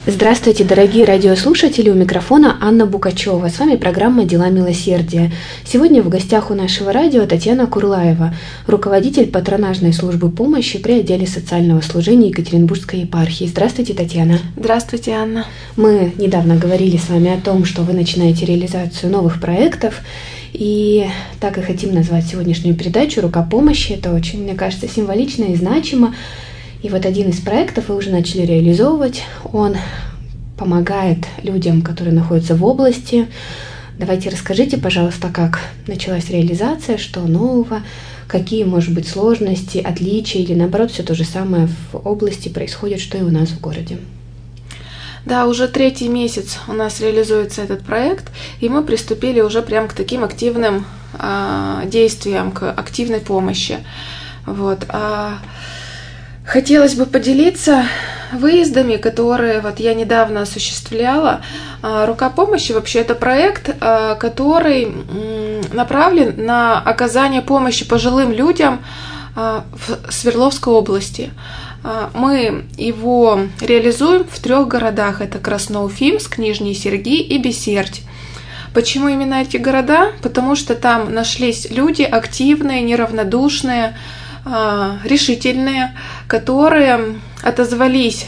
Здравствуйте, дорогие радиослушатели, у микрофона Анна Букачева. С вами программа «Дела милосердия». Сегодня в гостях у нашего радио Татьяна Курлаева, руководитель патронажной службы помощи при отделе социального служения Екатеринбургской епархии. Здравствуйте, Татьяна. Здравствуйте, Анна. Мы недавно говорили с вами о том, что вы начинаете реализацию новых проектов, и так и хотим назвать сегодняшнюю передачу «Рука помощи». Это очень, мне кажется, символично и значимо. И вот один из проектов вы уже начали реализовывать. Он помогает людям, которые находятся в области. Давайте расскажите, пожалуйста, как началась реализация, что нового, какие, может быть, сложности, отличия или, наоборот, все то же самое в области происходит, что и у нас в городе. Да, уже 3-й месяц у нас реализуется этот проект, и мы приступили уже прям к таким активным действиям, к активной помощи. Вот. Хотелось бы поделиться выездами, которые я недавно осуществляла. «Рука помощи» вообще это проект, который направлен на оказание помощи пожилым людям в Свердловской области. Мы его реализуем в 3 городах. Это Красноуфимск, Нижний Серги и Бесерть. Почему именно эти города? Потому что там нашлись люди активные, неравнодушные, решительные, которые отозвались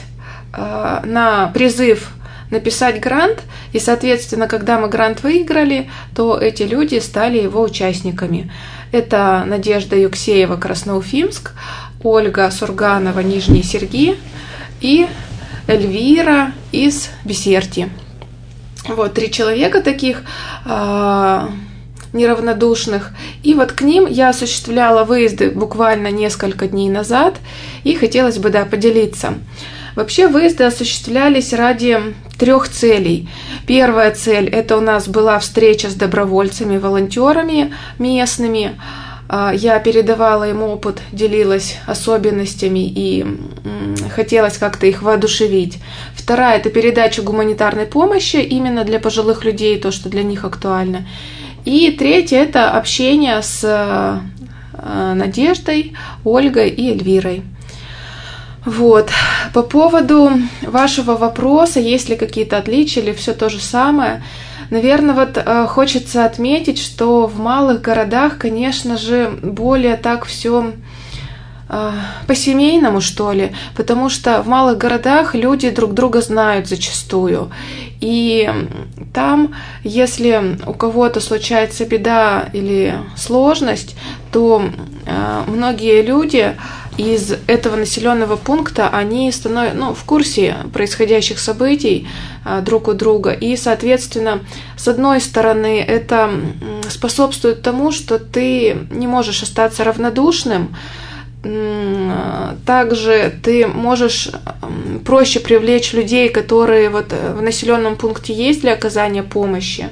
на призыв написать грант, и, соответственно, когда мы грант выиграли, то эти люди стали его участниками. Это Надежда Юксеева, Красноуфимск, Ольга Сурганова, Нижние Серги и Эльвира из Бесерти. 3 человека таких неравнодушных. И к ним я осуществляла выезды буквально несколько дней назад, и хотелось бы поделиться. Вообще выезды осуществлялись ради 3 целей. Первая цель – это у нас была встреча с добровольцами, волонтерами местными. Я передавала им опыт, делилась особенностями и хотелось как-то их воодушевить. Вторая – это передача гуманитарной помощи именно для пожилых людей, то, что для них актуально. И третье – это общение с Надеждой, Ольгой и Эльвирой. По поводу вашего вопроса, есть ли какие-то отличия или все то же самое, наверное, хочется отметить, что в малых городах, конечно же, более так все по-семейному, что ли, потому что в малых городах люди друг друга знают зачастую. И там, если у кого-то случается беда или сложность, то многие люди из этого населенного пункта, они становятся в курсе происходящих событий друг у друга. И, соответственно, с одной стороны, это способствует тому, что ты не можешь остаться равнодушным. Также ты можешь проще привлечь людей, которые в населенном пункте есть для оказания помощи.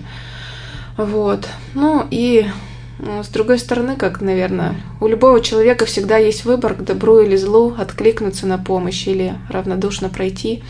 И с другой стороны, наверное, у любого человека всегда есть выбор, к добру или злу, откликнуться на помощь или равнодушно пройти.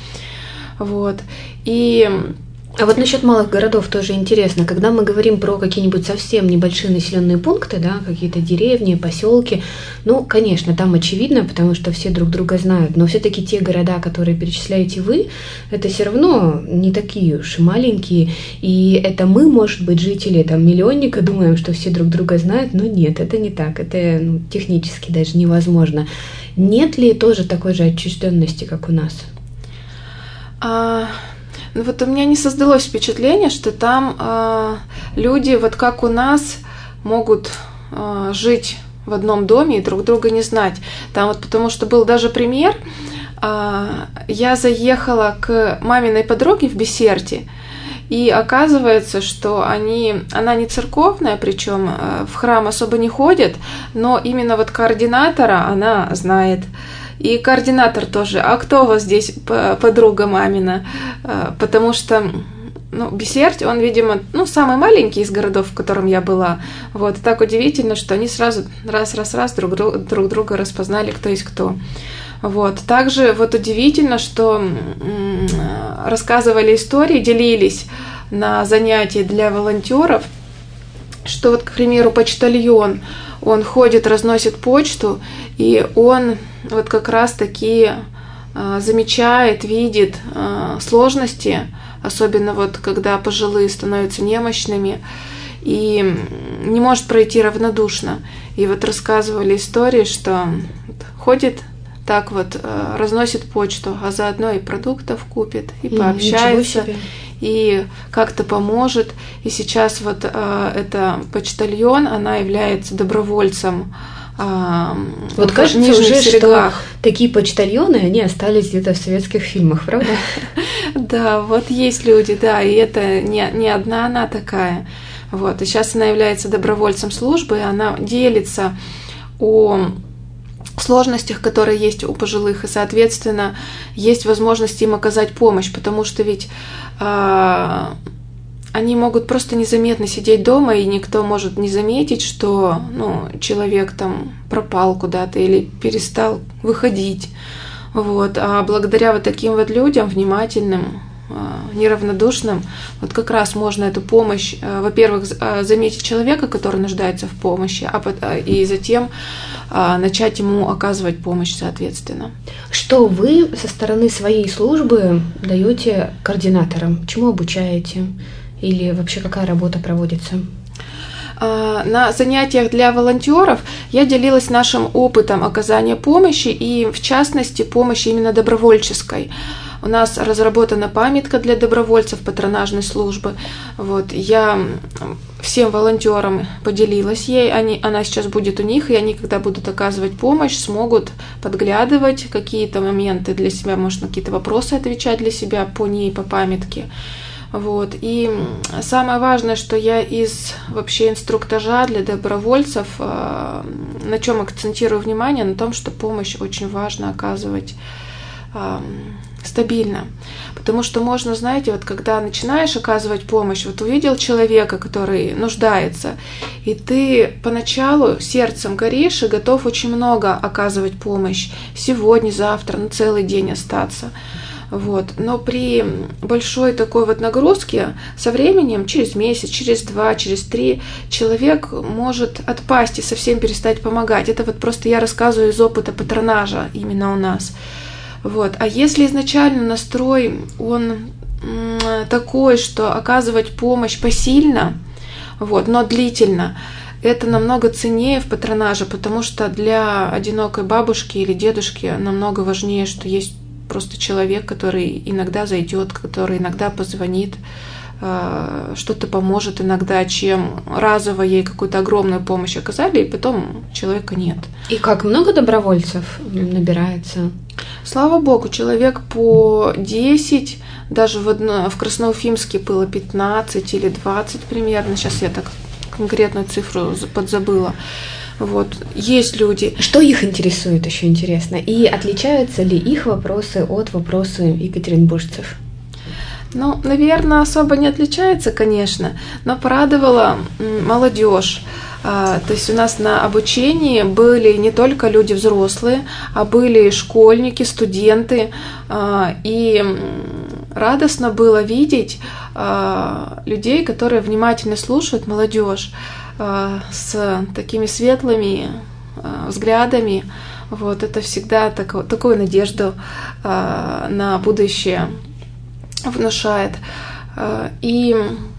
А насчет малых городов тоже интересно. Когда мы говорим про какие-нибудь совсем небольшие населенные пункты, какие-то деревни, поселки, конечно, там очевидно, потому что все друг друга знают, но все-таки те города, которые перечисляете вы, это все равно не такие уж и маленькие, и это мы, может быть, жители миллионника, думаем, что все друг друга знают, но нет, это не так, это технически даже невозможно. Нет ли тоже такой же отчужденности, как у нас? У меня не создалось впечатление, что там люди, как у нас, могут жить в одном доме и друг друга не знать. Там потому что был даже пример, я заехала к маминой подруге в Бесерти, и оказывается, что она не церковная, причем в храм особо не ходит, но именно координатора она знает. И координатор тоже. А кто у вас здесь подруга мамина? Потому что Бесерть, он, видимо, самый маленький из городов, в котором я была. Так удивительно, что они сразу раз друг друга распознали, кто есть кто. Также удивительно, что рассказывали истории, делились на занятии для волонтеров, что к примеру, почтальон, он ходит, разносит почту, и он как раз таки замечает, видит сложности, особенно вот когда пожилые становятся немощными, и не может пройти равнодушно. И вот рассказывали истории, что ходит так вот, разносит почту, а заодно и продуктов купит, и пообщается, и как-то поможет. И сейчас вот эта почтальон, она является добровольцем. Вот кажется уже, что такие почтальоны, они остались где-то в советских фильмах, правда? Да, вот есть люди, да, и это не одна она такая. Вот, и сейчас она является добровольцем службы, и она делится о сложностях, которые есть у пожилых, и, соответственно, есть возможность им оказать помощь, потому что ведь они могут просто незаметно сидеть дома, и никто может не заметить, что человек там пропал куда-то или перестал выходить. Вот. А благодаря вот таким вот людям, внимательным, неравнодушным, вот как раз можно эту помощь, во-первых, заметить человека, который нуждается в помощи, и затем начать ему оказывать помощь соответственно. Что вы со стороны своей службы даете координаторам? Чему обучаете? Или вообще какая работа проводится? На занятиях для волонтеров я делилась нашим опытом оказания помощи и, в частности, помощи именно добровольческой. У нас разработана памятка для добровольцев патронажной службы. Вот, я всем волонтерам поделилась ей, она сейчас будет у них, и они, когда будут оказывать помощь, смогут подглядывать какие-то моменты для себя, может, на какие-то вопросы отвечать для себя по ней, по памятке. Вот. И самое важное, что я из вообще инструктажа для добровольцев, на чем акцентирую внимание, на том, что помощь очень важно оказывать стабильно. Потому что можно, знаете, вот когда начинаешь оказывать помощь, вот увидел человека, который нуждается, и ты поначалу сердцем горишь и готов очень много оказывать помощь, сегодня, завтра, на целый день остаться. Вот. Но при большой такой вот нагрузке со временем, через месяц, через 2, через 3, человек может отпасть и совсем перестать помогать. Это вот просто я рассказываю из опыта патронажа именно у нас. Вот. А если изначально настрой, он такой, что оказывать помощь посильно, вот, но длительно, это намного ценнее в патронаже, потому что для одинокой бабушки или дедушки намного важнее, что есть просто человек, который иногда зайдет, который иногда позвонит, что-то поможет иногда, чем разово ей какую-то огромную помощь оказали, и потом человека нет. И как много добровольцев набирается? Слава богу, человек по 10, даже в Красноуфимске было 15 или 20 примерно, сейчас я так конкретную цифру подзабыла. Вот. Есть люди. Что их интересует, еще интересно? И отличаются ли их вопросы от вопросов екатеринбуржцев? Ну, наверное, особо не отличается, конечно, но порадовала молодежь. То есть у нас на обучении были не только люди взрослые, а были школьники, студенты. И радостно было видеть людей, которые внимательно слушают, молодежь, с такими светлыми взглядами. Вот, это всегда такую надежду на будущее внушает. И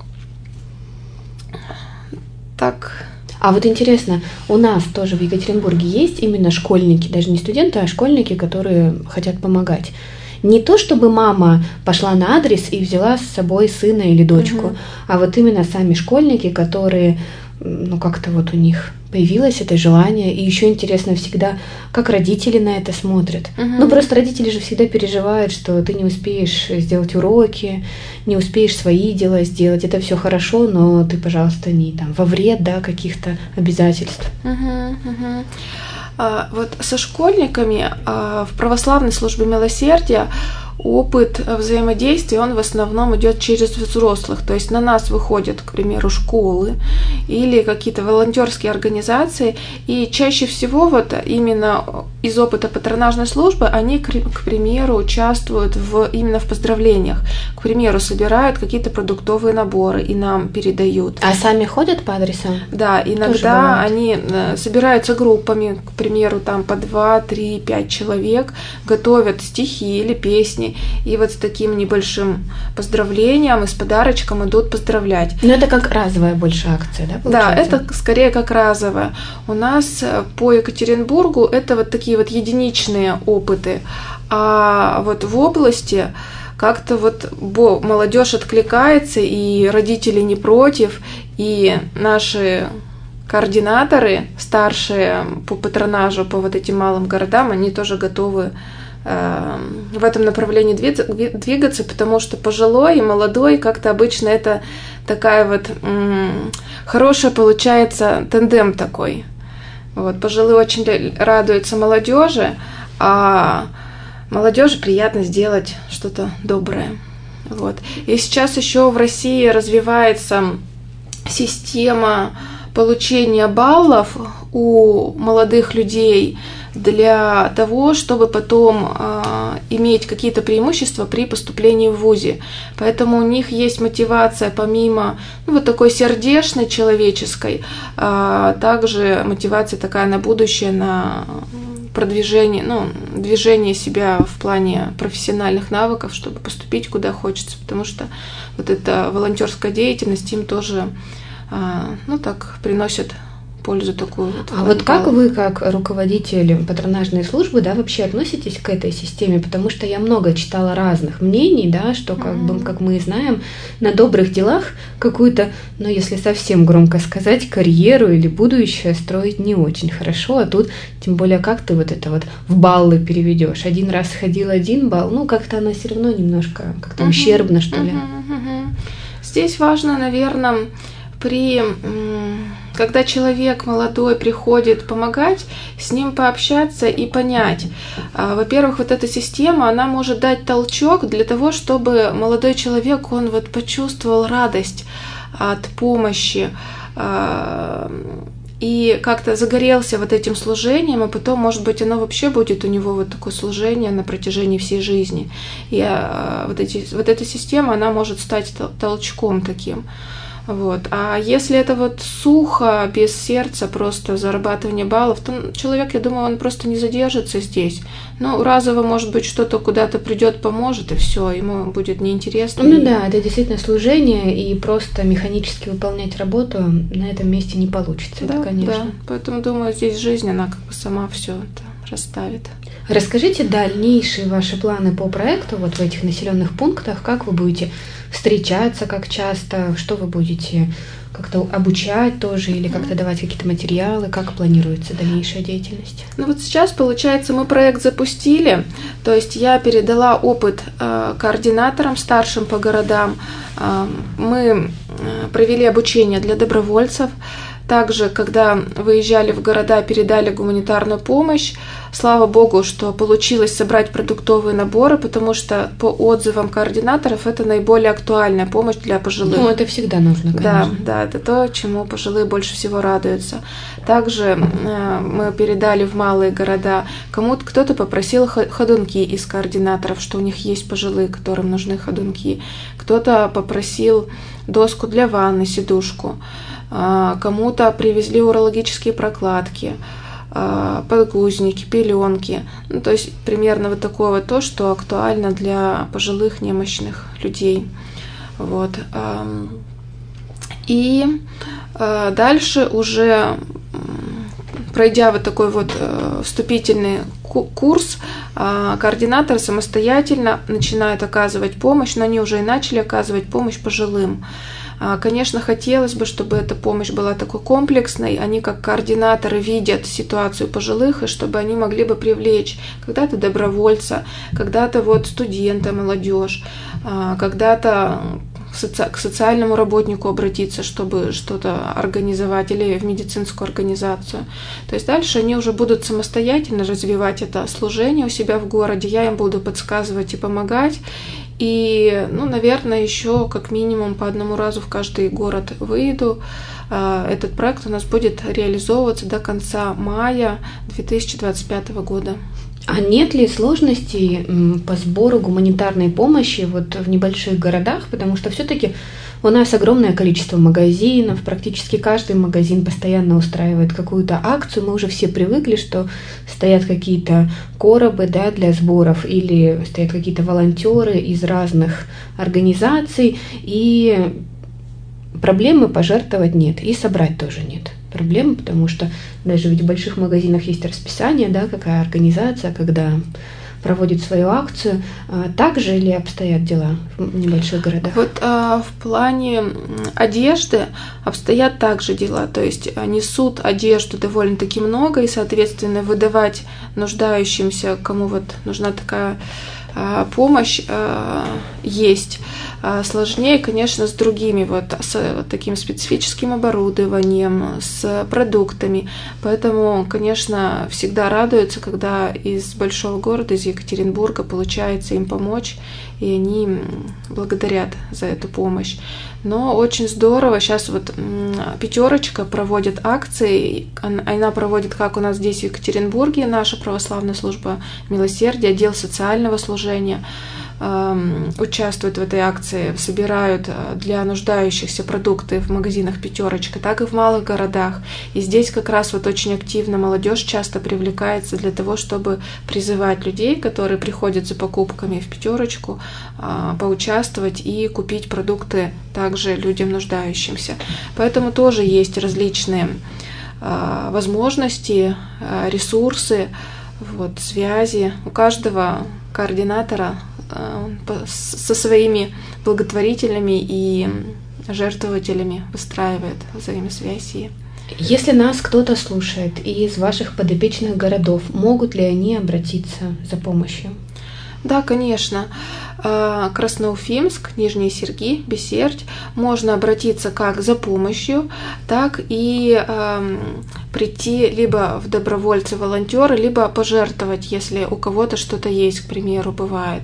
так... А вот интересно, у нас тоже в Екатеринбурге есть именно школьники, даже не студенты, а школьники, которые хотят помогать. Не то, чтобы мама пошла на адрес и взяла с собой сына или дочку, а вот именно сами школьники, которые, как-то вот у них появилось это желание. И еще интересно всегда, как родители на это смотрят. Просто родители же всегда переживают, что ты не успеешь сделать уроки, не успеешь свои дела сделать. Это все хорошо, но ты, пожалуйста, не там во вред, каких-то обязательств. Вот со школьниками в православной службе милосердия опыт взаимодействия, он в основном идет через взрослых. То есть на нас выходят, к примеру, школы или какие-то волонтерские организации. И чаще всего вот именно из опыта патронажной службы они, к примеру, участвуют именно в поздравлениях. К примеру, собирают какие-то продуктовые наборы и нам передают. А сами ходят по адресам? Да, иногда они собираются группами, к примеру, там по 2, 3, 5 человек, готовят стихи или песни, и вот с таким небольшим поздравлением и с подарочком идут поздравлять. Но это как разовая больше акция, да, получается? Да, это скорее как разовая. У нас по Екатеринбургу это вот такие вот единичные опыты, а вот в области как-то вот молодежь откликается, и родители не против, и наши координаторы, старшие по патронажу, по вот этим малым городам, они тоже готовы в этом направлении двигаться, потому что пожилой и молодой как-то обычно это такая вот хорошая получается тандем такой. Вот, пожилые очень радуются молодежи, а молодежи приятно сделать что-то доброе. Вот. И сейчас еще в России развивается система получения баллов у молодых людей для того, чтобы потом иметь какие-то преимущества при поступлении в вузе. Поэтому у них есть мотивация помимо вот такой сердечной, человеческой, также мотивация такая на будущее, на продвижение, движение себя в плане профессиональных навыков, чтобы поступить куда хочется, потому что вот эта волонтерская деятельность им тоже так приносит пользу такую. Вот как вы, как руководитель патронажной службы, да, вообще относитесь к этой системе? Потому что я много читала разных мнений, да, что как мы знаем, на добрых делах какую-то, если совсем громко сказать, карьеру или будущее строить не очень хорошо, а тут, тем более, как ты вот это вот в баллы переведешь? Один раз сходил 1 балл, как-то она все равно немножко как-то ущербно, что ли. Здесь важно, наверное, когда человек молодой приходит помогать, с ним пообщаться и понять. Во-первых, вот эта система, она может дать толчок для того, чтобы молодой человек, он вот почувствовал радость от помощи и как-то загорелся вот этим служением, а потом, может быть, оно вообще будет у него вот такое служение на протяжении всей жизни. И вот эта система, она может стать толчком таким. Вот. А если это вот сухо, без сердца, просто зарабатывание баллов, то человек, я думаю, он просто не задержится здесь. Разово, может быть, что-то куда-то придет, поможет, и все, ему будет неинтересно. Да, это действительно служение, и просто механически выполнять работу на этом месте не получится, да, это, конечно. Да, поэтому, думаю, здесь жизнь, она как бы сама все это расставит. Расскажите дальнейшие ваши планы по проекту вот в этих населенных пунктах, как вы будете встречаться, как часто, что вы будете как-то обучать тоже или как-то давать какие-то материалы, как планируется дальнейшая деятельность? Вот сейчас, получается, мы проект запустили, то есть я передала опыт координаторам, старшим по городам, мы провели обучение для добровольцев. Также, когда выезжали в города, передали гуманитарную помощь. Слава богу, что получилось собрать продуктовые наборы, потому что по отзывам координаторов это наиболее актуальная помощь для пожилых. Это всегда нужно, конечно. Да, это то, чему пожилые больше всего радуются. Также мы передали в малые города. Кто-то попросил ходунки из координаторов, что у них есть пожилые, которым нужны ходунки. Кто-то попросил доску для ванны, сидушку. Кому-то привезли урологические прокладки, подгузники, пеленки. То есть примерно вот такое вот то, что актуально для пожилых немощных людей. Вот. И дальше уже, пройдя вот такой вот вступительный курс, координаторы самостоятельно начинают оказывать помощь, но они уже и начали оказывать помощь пожилым. Конечно, хотелось бы, чтобы эта помощь была такой комплексной. Они, как координаторы, видят ситуацию пожилых, и чтобы они могли бы привлечь когда-то добровольца, когда-то вот студента, молодежь, когда-то к социальному работнику обратиться, чтобы что-то организовать, или в медицинскую организацию. То есть дальше они уже будут самостоятельно развивать это служение у себя в городе, я им буду подсказывать и помогать. И, наверное, еще как минимум по одному разу в каждый город выйду. Этот проект у нас будет реализовываться до конца мая 2025 года. А нет ли сложностей по сбору гуманитарной помощи в небольших городах? Потому что все-таки у нас огромное количество магазинов, практически каждый магазин постоянно устраивает какую-то акцию. Мы уже все привыкли, что стоят какие-то коробы, для сборов, или стоят какие-то волонтеры из разных организаций, и проблемы пожертвовать нет, и собрать тоже нет проблемы, потому что даже ведь в больших магазинах есть расписание, какая организация, когда проводит свою акцию. Так же ли обстоят дела в небольших городах? В плане одежды обстоят также дела, то есть несут одежду довольно-таки много, и, соответственно, выдавать нуждающимся, кому нужна такая помощь, есть. Сложнее, конечно, с другими, с таким специфическим оборудованием, с продуктами. Поэтому, конечно, всегда радуются, когда из большого города, из Екатеринбурга, получается им помочь, и они благодарят за эту помощь. Но очень здорово, сейчас «Пятерочка» проводит акции, она проводит, как у нас здесь в Екатеринбурге, наша православная служба милосердия, отдел социального служения, участвуют в этой акции, собирают для нуждающихся продукты в магазинах «Пятерочка», так и в малых городах. И здесь как раз очень активно молодежь часто привлекается для того, чтобы призывать людей, которые приходят за покупками в «Пятерочку», поучаствовать и купить продукты также людям нуждающимся. Поэтому тоже есть различные возможности, ресурсы, связи. У каждого координатора со своими благотворителями и жертвователями выстраивает взаимосвязь. Если нас кто-то слушает из ваших подопечных городов, могут ли они обратиться за помощью? Да, конечно. Красноуфимск, Нижние Серги, Бесерть. Можно обратиться как за помощью, так и прийти либо в добровольцы-волонтеры, либо пожертвовать, если у кого-то что-то есть, к примеру, бывает.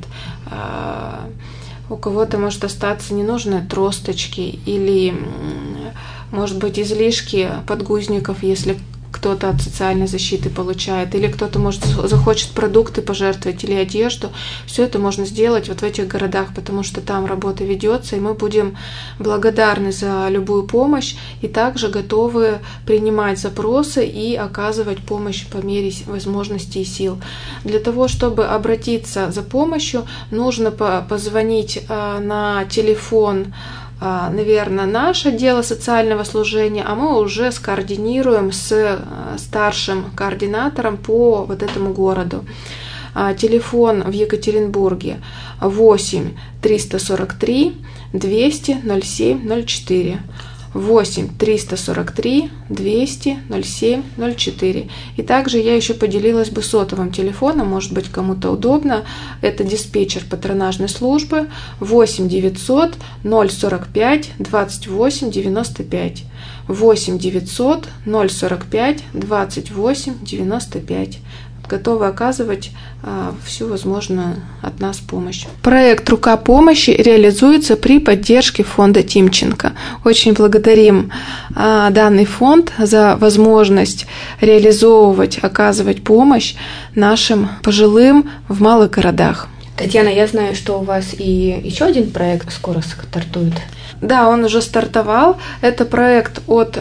У кого-то может остаться ненужные тросточки или, может быть, излишки подгузников, если кто-то от социальной защиты получает, или кто-то, может, захочет продукты пожертвовать или одежду. Все это можно сделать в этих городах, потому что там работа ведется, и мы будем благодарны за любую помощь и также готовы принимать запросы и оказывать помощь по мере возможностей и сил. Для того, чтобы обратиться за помощью, нужно позвонить на телефон, наверное, наше отдел социального служения, а мы уже скоординируем с старшим координатором по этому городу. Телефон в Екатеринбурге 8 343 200 07 04. 8 343 200 07 04. И также я еще поделилась бы сотовым телефоном, может быть, кому-то удобно. Это диспетчер патронажной службы 8 900 045 28 95. 8 900 045 28 95. Готовы оказывать всю возможную от нас помощь. Проект «Рука помощи» реализуется при поддержке фонда Тимченко. Очень благодарим данный фонд за возможность реализовывать, оказывать помощь нашим пожилым в малых городах. Татьяна, я знаю, что у вас и еще один проект скоро стартует. Да, он уже стартовал. Это проект от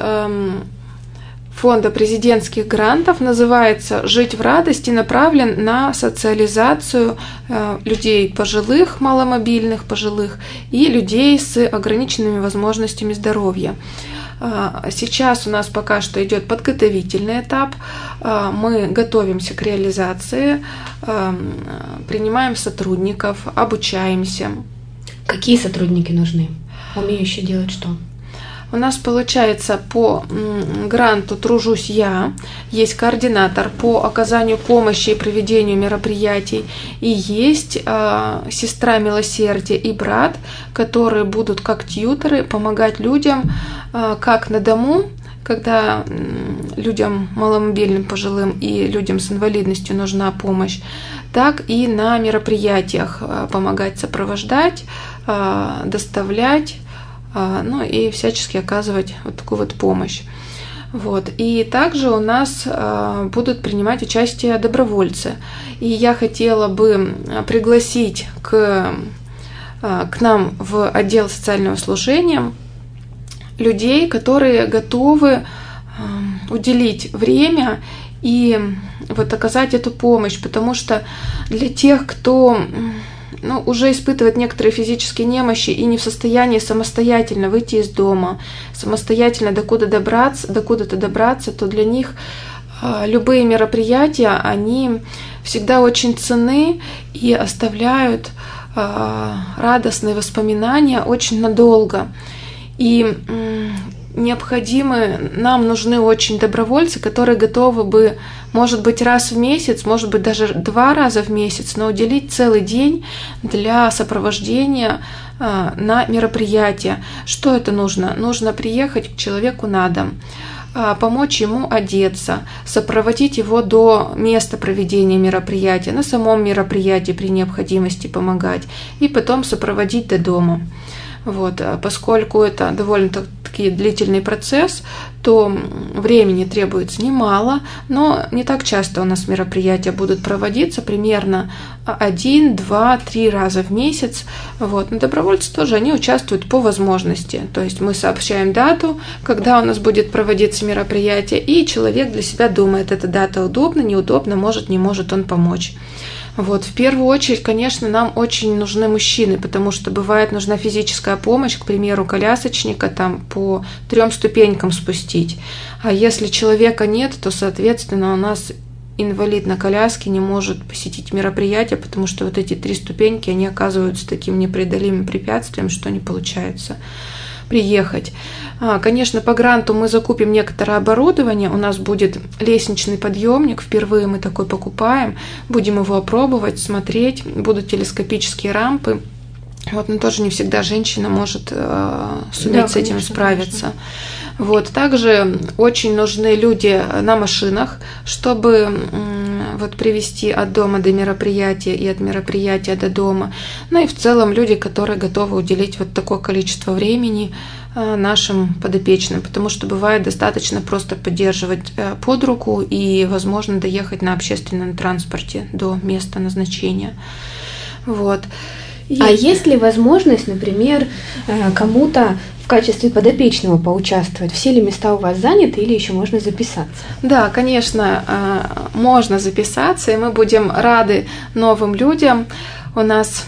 Фонда президентских грантов, называется «Жить в радости», направлен на социализацию людей пожилых, маломобильных пожилых и людей с ограниченными возможностями здоровья. Сейчас у нас пока что идет подготовительный этап. Мы готовимся к реализации, принимаем сотрудников, обучаемся. Какие сотрудники нужны? Умеющие делать что? У нас получается по гранту «Тружусь я», есть координатор по оказанию помощи и проведению мероприятий, и есть сестра милосердия и брат, которые будут как тьюторы помогать людям как на дому, когда людям маломобильным, пожилым и людям с инвалидностью нужна помощь, так и на мероприятиях помогать сопровождать, доставлять, ну и всячески оказывать вот такую вот помощь. Вот. И также у нас будут принимать участие добровольцы. И я хотела бы пригласить к нам в отдел социального служения людей, которые готовы уделить время и вот оказать эту помощь, потому что для тех, кто уже испытывает некоторые физические немощи и не в состоянии самостоятельно выйти из дома, самостоятельно до куда-то добраться, то для них любые мероприятия, они всегда очень ценны и оставляют радостные воспоминания очень надолго. И нам нужны очень добровольцы, которые готовы бы, может быть, раз в месяц, может быть, даже 2 раза в месяц, но уделить целый день для сопровождения на мероприятие. Что это нужно? Нужно приехать к человеку на дом, помочь ему одеться, сопроводить его до места проведения мероприятия, на самом мероприятии при необходимости помогать, и потом сопроводить до дома. Вот, поскольку это довольно-таки длительный процесс, то времени требуется немало, но не так часто у нас мероприятия будут проводиться, примерно 1, 2, 3 раза в месяц. Вот. Но добровольцы тоже, они участвуют по возможности. То есть мы сообщаем дату, когда у нас будет проводиться мероприятие, и человек для себя думает, эта дата удобна, неудобна, может, не может он помочь. Вот. В первую очередь, конечно, нам очень нужны мужчины, потому что бывает нужна физическая помощь, к примеру, колясочника там по 3 ступенькам спустить. А если человека нет, то, соответственно, у нас инвалид на коляске не может посетить мероприятие, потому что вот эти 3 ступеньки, они оказываются таким непреодолимым препятствием, что не получается приехать. Конечно, по гранту мы закупим некоторое оборудование, у нас будет лестничный подъемник, впервые мы такой покупаем, будем его опробовать, смотреть, будут телескопические рампы. Вот, но тоже не всегда женщина может суметь с этим справиться. Вот. Также очень нужны люди на машинах, чтобы вот привезти от дома до мероприятия и от мероприятия до дома. Ну и в целом люди, которые готовы уделить вот такое количество времени нашим подопечным, потому что бывает достаточно просто поддерживать под руку и, возможно, доехать на общественном транспорте до места назначения. Вот. А есть ли возможность, например, кому-то в качестве подопечного поучаствовать? Все ли места у вас заняты или еще можно записаться? Да, конечно, можно записаться, и мы будем рады новым людям. У нас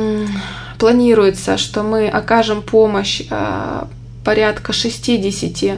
планируется, что мы окажем помощь порядка 60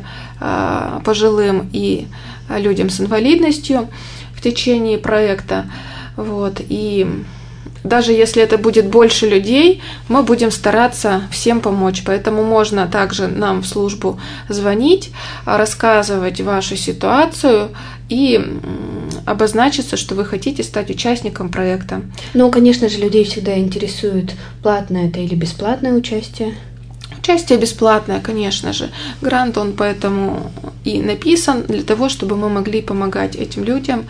пожилым и людям с инвалидностью в течение проекта. Вот, и даже если это будет больше людей, мы будем стараться всем помочь. Поэтому можно также нам в службу звонить, рассказывать вашу ситуацию и обозначиться, что вы хотите стать участником проекта. Ну, конечно же, людей всегда интересует, платное это или бесплатное участие. Участие бесплатное, конечно же. Грант, он поэтому и написан, для того, чтобы мы могли помогать этим людям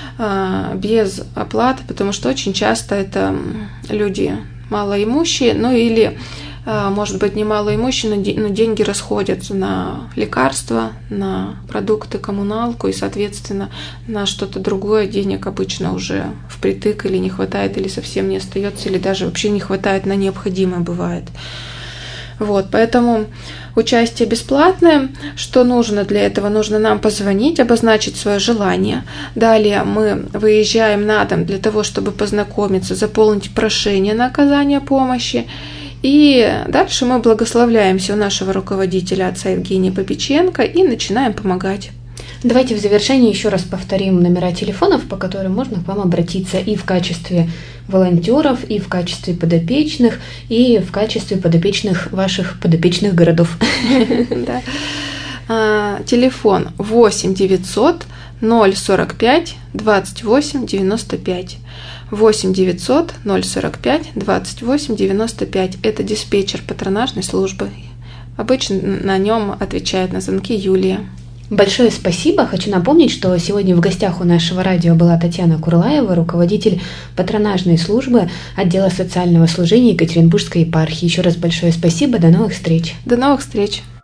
без оплаты, потому что очень часто это люди малоимущие, ну или, может быть, не малоимущие, но деньги расходятся на лекарства, на продукты, коммуналку и, соответственно, на что-то другое денег обычно уже впритык или не хватает, или совсем не остается, или даже вообще не хватает на необходимое бывает. Вот, поэтому участие бесплатное. Что нужно для этого? Нужно нам позвонить, обозначить свое желание. Далее мы выезжаем на дом для того, чтобы познакомиться, заполнить прошение на оказание помощи. И дальше мы благословляемся у нашего руководителя, отца Евгения Попеченко, и начинаем помогать. Давайте в завершении еще раз повторим номера телефонов, по которым можно к вам обратиться и в качестве волонтеров, и в качестве подопечных, и в качестве подопечных ваших подопечных городов. Телефон 8 900 045 28 95. 8 900 045 28 95. Это диспетчер патронажной службы. Обычно на нем отвечает на звонки Юлия. Большое спасибо. Хочу напомнить, что сегодня в гостях у нашего радио была Татьяна Курлаева, руководитель патронажной службы отдела социального служения Екатеринбургской епархии. Еще раз большое спасибо. До новых встреч. До новых встреч.